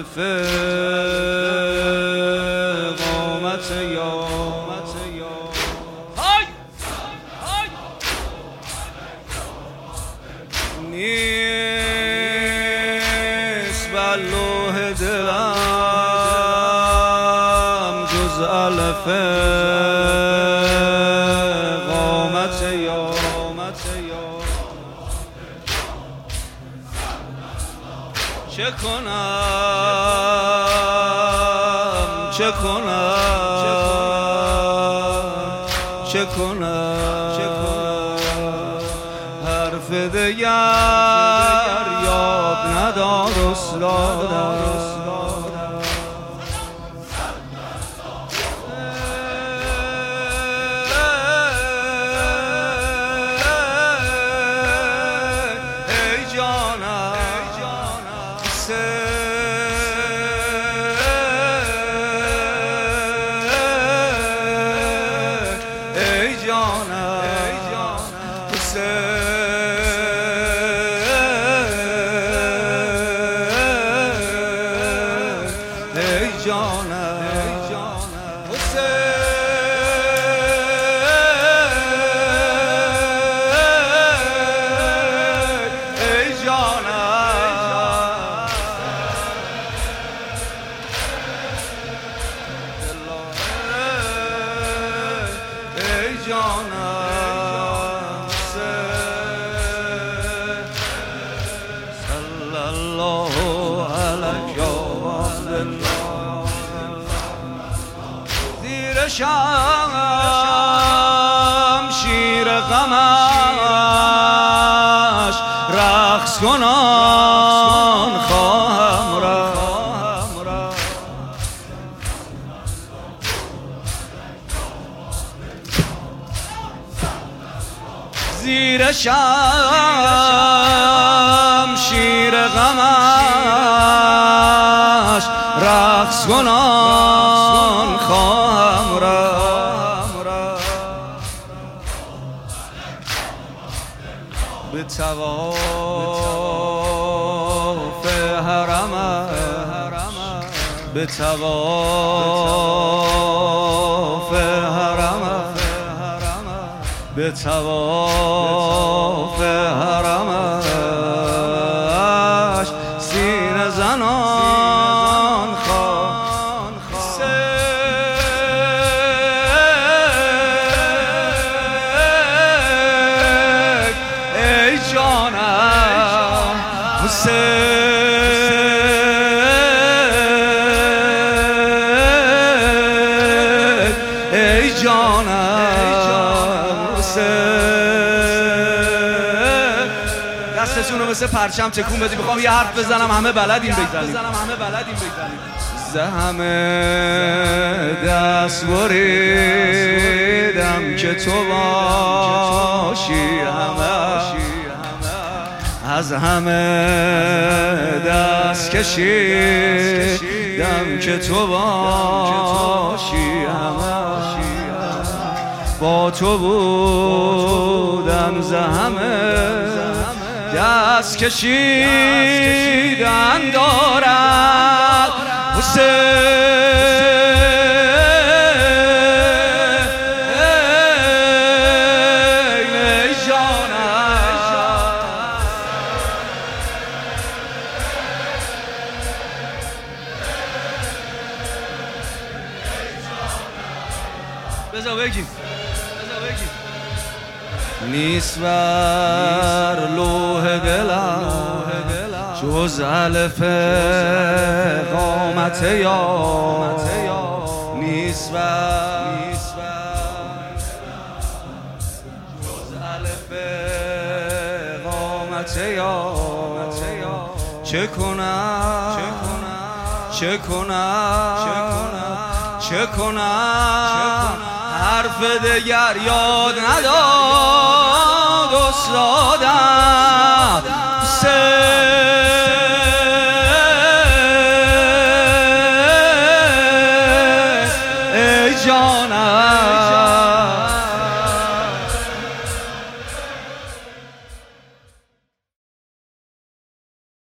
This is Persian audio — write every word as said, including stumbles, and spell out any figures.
الف قامت یا نیست بر لوح دلم جز الف قامت یا چه کنم چه کنم چه کنم حرف دیگر یاد ندار استادم زیر شمشیر غمش رقص کنان خواهم رفت زیر شمشیر غمش رقص کنان خواهم رفت به طواف حرمش به طواف حرمش به طواف حرمش سینه زنان خوان ای جانم حسین ای جانم دستتون رو مثل پرچم تکون بدید. میخوام یه حرف بزنم همه بلدین بگذاریم زهمه دست بریدم که تو باشی همه از همه دست کشیدم که تو باشی همه با تو بودم زهمه دست کشیدن دارد حسین ای جانم بذار بگیم نیست بر لوح دلم جز الف قامت یا نیست بر جز الف قامت یا چه کنم چه کنم چه کنم حرف دیگر یاد نداد استادم ای جانم